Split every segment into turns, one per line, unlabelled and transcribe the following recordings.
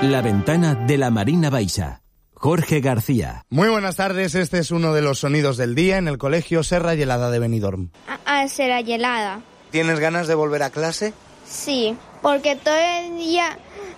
La ventana de la Marina Baixa. Jorge García.
Muy buenas tardes, este es uno de los sonidos del día en el colegio Serra Llenada de Benidorm.
Serra Llenada.
¿Tienes ganas de volver a clase?
Sí, porque todo el día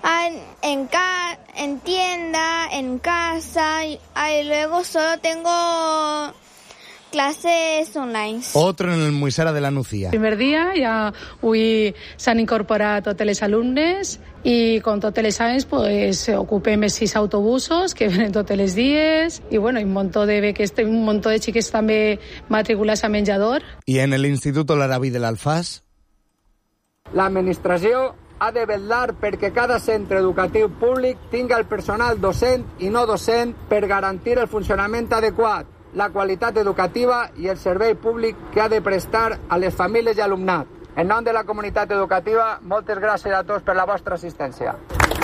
en tienda, en casa, y luego solo tengo classes online.
Otro en el Muisara de la Nucía.
Primer dia ja avui s'han incorporat tots els alumnes i com tots els anys pues, ocupem els 6 autobusos que venen tots els dies i bueno, un muntó de beques, un muntó de xiques també matriculats a menjador.
I en el Instituto Larabí de l'Alfàs?
L'administració ha de vetllar perquè cada centre educatiu públic tinga el personal docent i no docent per garantir el funcionament adequat, la qualitat educativa i el servei públic que ha de prestar a les famílies i alumnat. En nom de la comunitat educativa, moltes gràcies a tots per la vostra assistència.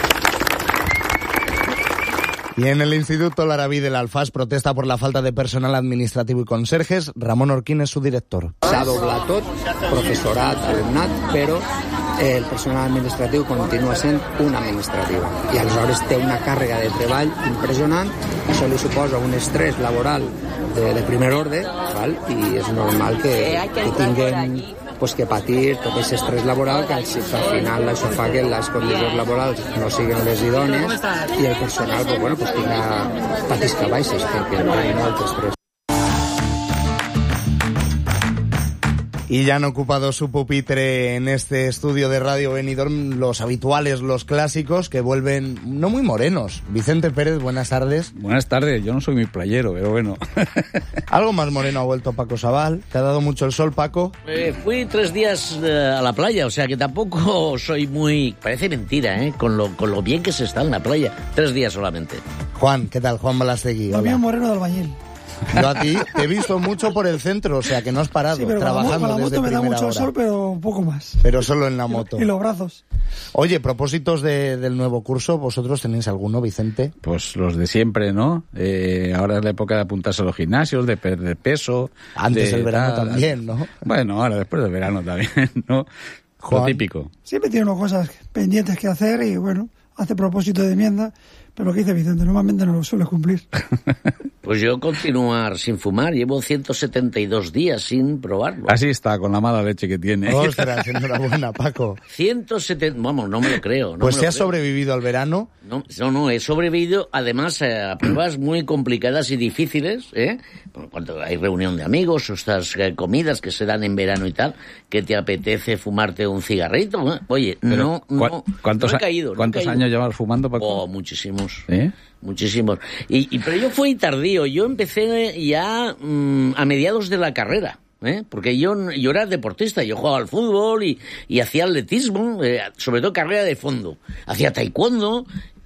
Y en el Instituto Larabí del Alfàs protesta por la falta de personal administrativo y conserjes. Ramón Orquín es su director.
S'ha doblat tot, professorat, alumnat, però el personal administratiu continua sent una administrativa. I aleshores té una càrrega de treball impressionant, això li suposa un estrès laboral de primer ordre, val? I és normal que tinguem que patir tot aquest estrès laboral, que al final això fa que les condicions laborals no siguin les idònies i el personal patisca baixes perquè no hi ha molt estrès.
Y ya han ocupado su pupitre en este estudio de Radio Benidorm los habituales, los clásicos, que vuelven no muy morenos. Vicente Pérez, buenas tardes.
Buenas tardes, yo no soy muy playero, pero bueno.
Algo más moreno ha vuelto Paco Sabal. ¿Te ha dado mucho el sol, Paco?
Fui 3 días a la playa, o sea que tampoco soy muy... Parece mentira, con lo bien que se está en la playa. 3 días solamente.
Juan, ¿qué tal? Juan Balastegui.
También moreno de albañil.
Yo a ti te he visto mucho por el centro, o sea que no has parado, sí, trabajando
con la moto
desde
me da mucho
hora.
Sol, pero un poco más.
Pero solo en la moto.
Y los brazos.
Oye, propósitos del nuevo curso, ¿vosotros tenéis alguno, Vicente?
Pues los de siempre, ¿no? Ahora es la época de apuntarse a los gimnasios, de perder peso.
Antes del verano también, ¿no?
Bueno, ahora después del verano también, ¿no?
Juan,
lo típico.
Siempre tiene unas cosas pendientes que hacer y bueno, hace propósito de enmienda. Pero lo que dice Vicente, normalmente no lo suele cumplir.
Pues yo continuar sin fumar, llevo 172 días sin probarlo.
Así está, con la mala leche que tiene.
Ostras, enhorabuena, Paco.
170, vamos, no me lo creo.
Pues si has sobrevivido al verano.
No, he sobrevivido además a pruebas muy complicadas y difíciles, cuando hay reunión de amigos o estas comidas que se dan en verano y tal, que te apetece fumarte un cigarrito. Oye,
pero ¿cuántos
no he caído.
¿Cuántos años llevas fumando, Paco?
Oh, muchísimos. Muchísimos. Pero yo fui tardío. Yo empecé ya a mediados de la carrera. Porque yo era deportista, yo jugaba al fútbol y hacía atletismo, sobre todo carrera de fondo. Hacía taekwondo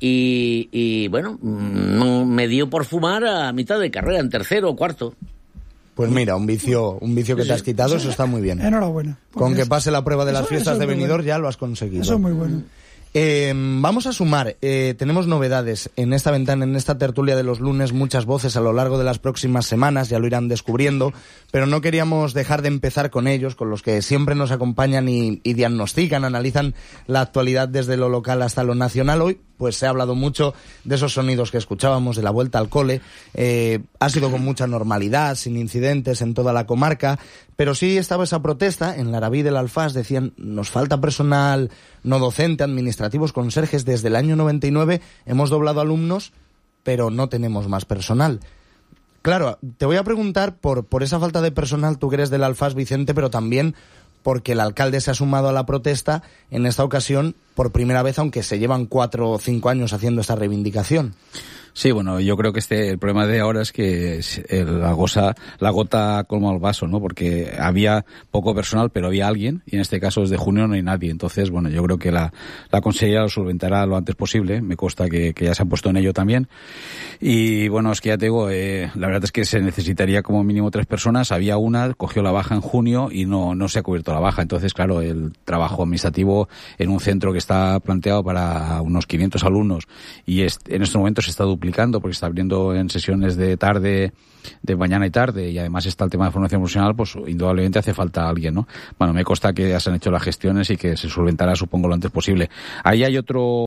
y bueno, no me dio por fumar a mitad de carrera, en tercero o cuarto.
Pues mira, un vicio que te has quitado, eso está muy bien.
Enhorabuena.
Con que pase la prueba de las fiestas de Benidorm ya lo has conseguido.
Eso es muy bueno.
Vamos a sumar, tenemos novedades en esta ventana, en esta tertulia de los lunes, muchas voces a lo largo de las próximas semanas, ya lo irán descubriendo, pero no queríamos dejar de empezar con ellos, con los que siempre nos acompañan y diagnostican, analizan la actualidad desde lo local hasta lo nacional. Hoy pues se ha hablado mucho de esos sonidos que escuchábamos, de la vuelta al cole, ha sido con mucha normalidad, sin incidentes en toda la comarca, pero sí estaba esa protesta en Larabí del Alfàs, decían, nos falta personal no docente, administrativos, conserjes, desde el año 99 hemos doblado alumnos, pero no tenemos más personal. Claro, te voy a preguntar por esa falta de personal, tú que eres del Alfàs, Vicente, pero también porque el alcalde se ha sumado a la protesta en esta ocasión por primera vez, aunque se llevan 4 o 5 años haciendo esta reivindicación.
Sí, bueno, yo creo que el problema de ahora es que la gota colma el vaso, ¿no? Porque había poco personal, pero había alguien, y en este caso desde junio no hay nadie. Entonces, bueno, yo creo que la consejería lo solventará lo antes posible. Me consta que ya se han puesto en ello también. Y bueno, es que ya te digo, la verdad es que se necesitaría como mínimo 3 personas. Había una, cogió la baja en junio y no se ha cubierto la baja. Entonces, claro, el trabajo administrativo en un centro que está planteado para unos 500 alumnos y en este momento se está duplicando porque está abriendo en sesiones de tarde, de mañana y tarde, y además está el tema de formación profesional, pues indudablemente hace falta alguien, ¿no? Bueno, me consta que ya se han hecho las gestiones y que se solventará, supongo, lo antes posible. Ahí hay otro